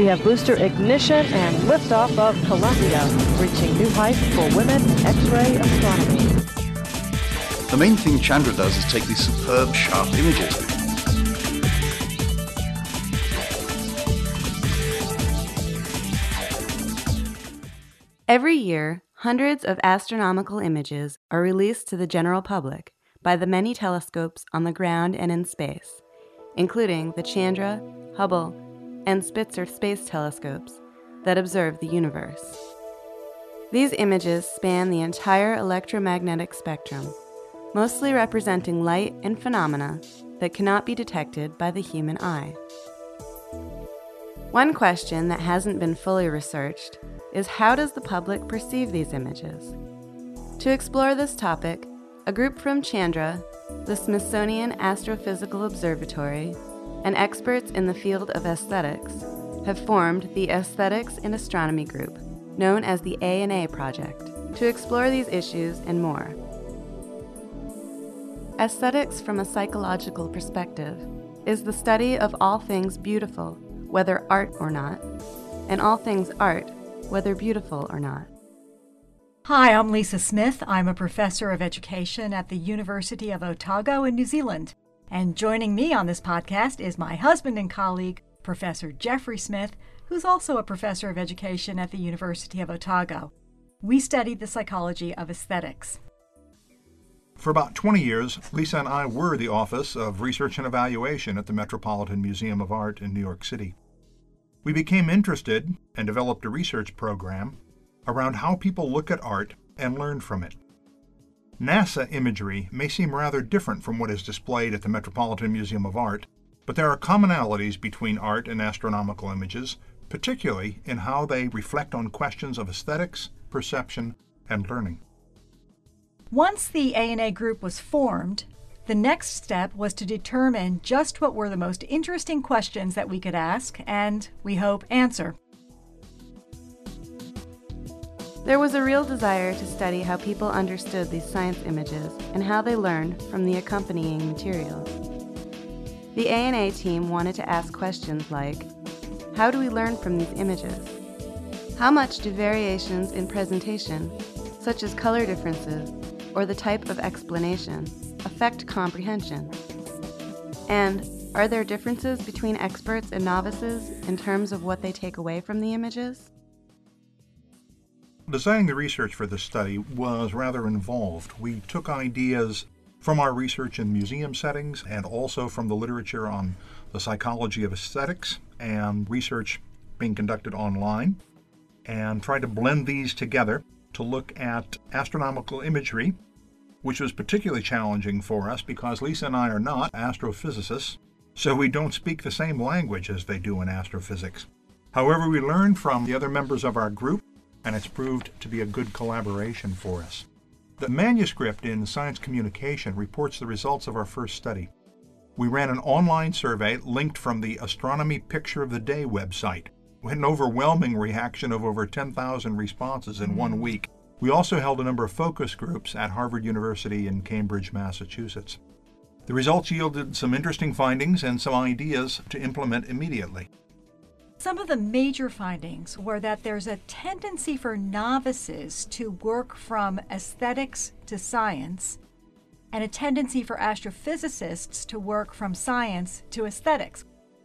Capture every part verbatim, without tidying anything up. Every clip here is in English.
have booster ignition and liftoff of Columbia, reaching new heights for women in X-ray astronomy. The main thing Chandra does is take these superb, sharp images. Every year, hundreds of astronomical images are released to the general public by the many telescopes on the ground and in space, including the Chandra, Hubble, and Spitzer space telescopes that observe the universe. These images span the entire electromagnetic spectrum, mostly representing light and phenomena that cannot be detected by the human eye. One question that hasn't been fully researched is how does the public perceive these images? To explore this topic, a group from Chandra, the Smithsonian Astrophysical Observatory, and experts in the field of aesthetics have formed the Aesthetics in Astronomy Group, known as the A and A Project, to explore these issues and more. Aesthetics from a psychological perspective is the study of all things beautiful, whether art or not, and all things art, whether beautiful or not. Hi, I'm Lisa Smith. I'm a professor of education at the University of Otago in New Zealand. And joining me on this podcast is my husband and colleague, Professor Jeffrey Smith, who's also a professor of education at the University of Otago. We studied the psychology of aesthetics. For about twenty years, Lisa and I were the Office of Research and Evaluation at the Metropolitan Museum of Art in New York City. We became interested and developed a research program around how people look at art and learn from it. NASA imagery may seem rather different from what is displayed at the Metropolitan Museum of Art, but there are commonalities between art and astronomical images, particularly in how they reflect on questions of aesthetics, perception, and learning. Once the A and A group was formed, the next step was to determine just what were the most interesting questions that we could ask and, we hope, answer. There was a real desire to study how people understood these science images and how they learned from the accompanying materials. The A and A team wanted to ask questions like, how do we learn from these images? How much do variations in presentation, such as color differences or the type of explanation, affect comprehension? And are there differences between experts and novices in terms of what they take away from the images? Designing the research for this study was rather involved. We took ideas from our research in museum settings and also from the literature on the psychology of aesthetics and research being conducted online, and tried to blend these together to look at astronomical imagery, which was particularly challenging for us because Lisa and I are not astrophysicists, so we don't speak the same language as they do in astrophysics. However, we learned from the other members of our group, and it's proved to be a good collaboration for us. The manuscript in Science Communication reports the results of our first study. We ran an online survey linked from the Astronomy Picture of the Day website, with an overwhelming reaction of over ten thousand responses in one week. We also held a number of focus groups at Harvard University in Cambridge, Massachusetts. The results yielded some interesting findings and some ideas to implement immediately. Some of the major findings were that there's a tendency for novices to work from aesthetics to science, and a tendency for astrophysicists to work from science to aesthetics.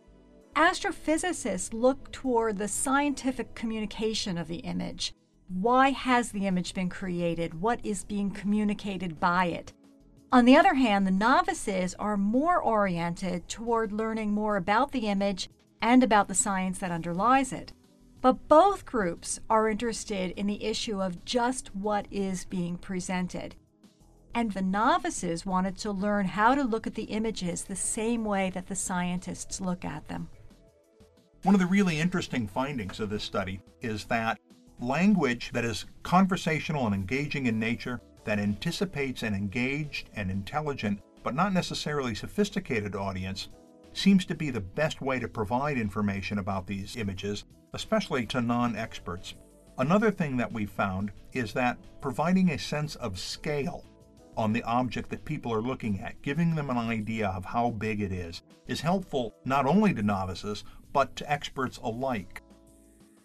Astrophysicists look toward the scientific communication of the image. Why has the image been created? What is being communicated by it? On the other hand, the novices are more oriented toward learning more about the image and about the science that underlies it. But both groups are interested in the issue of just what is being presented. And the novices wanted to learn how to look at the images the same way that the scientists look at them. One of the really interesting findings of this study is that language that is conversational and engaging in nature, that anticipates an engaged and intelligent, but not necessarily sophisticated audience, seems to be the best way to provide information about these images, especially to non-experts. Another thing that we found is that providing a sense of scale on the object that people are looking at, giving them an idea of how big it is, is helpful not only to novices, but to experts alike.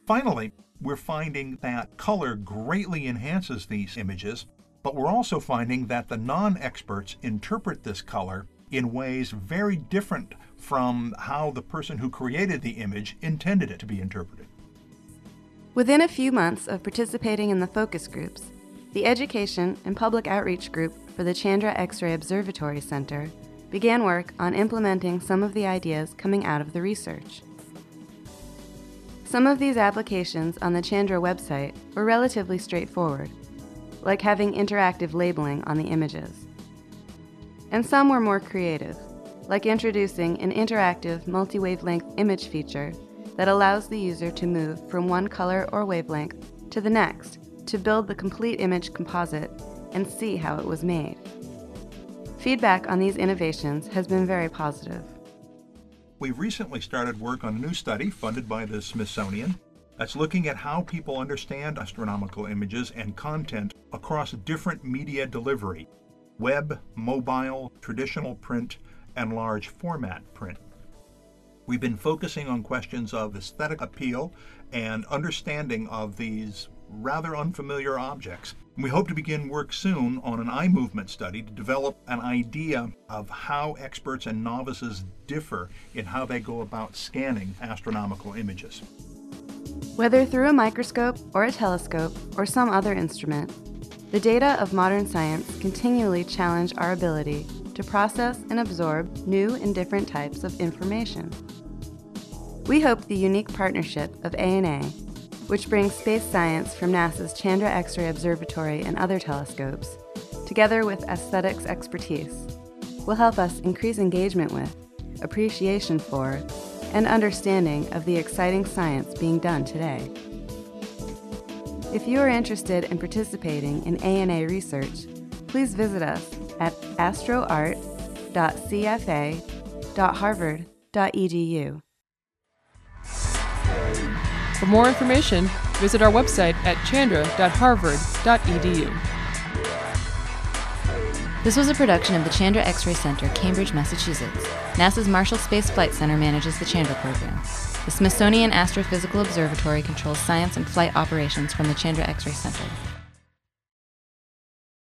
Finally, we're finding that color greatly enhances these images, but we're also finding that the non-experts interpret this color in ways very different from how the person who created the image intended it to be interpreted. Within a few months of participating in the focus groups, the Education and Public Outreach Group for the Chandra X-ray Observatory Center began work on implementing some of the ideas coming out of the research. Some of these applications on the Chandra website were relatively straightforward, like having interactive labeling on the images. And some were more creative, like introducing an interactive multi-wavelength image feature that allows the user to move from one color or wavelength to the next to build the complete image composite and see how it was made. Feedback on these innovations has been very positive. We've recently started work on a new study funded by the Smithsonian that's looking at how people understand astronomical images and content across different media delivery: web, mobile, traditional print, and large format print. We've been focusing on questions of aesthetic appeal and understanding of these rather unfamiliar objects. We hope to begin work soon on an eye movement study to develop an idea of how experts and novices differ in how they go about scanning astronomical images. Whether through a microscope or a telescope or some other instrument, the data of modern science continually challenge our ability to process and absorb new and different types of information. We hope the unique partnership of A N A, which brings space science from NASA's Chandra X-ray Observatory and other telescopes, together with aesthetics expertise, will help us increase engagement with, appreciation for, and understanding of the exciting science being done today. If you are interested in participating in A N A research, please visit us at astroart dot c f a dot harvard dot e d u. For more information, visit our website at chandra dot harvard dot e d u. This was a production of the Chandra X-ray Center, Cambridge, Massachusetts. NASA's Marshall Space Flight Center manages the Chandra program. The Smithsonian Astrophysical Observatory controls science and flight operations from the Chandra X-ray Center.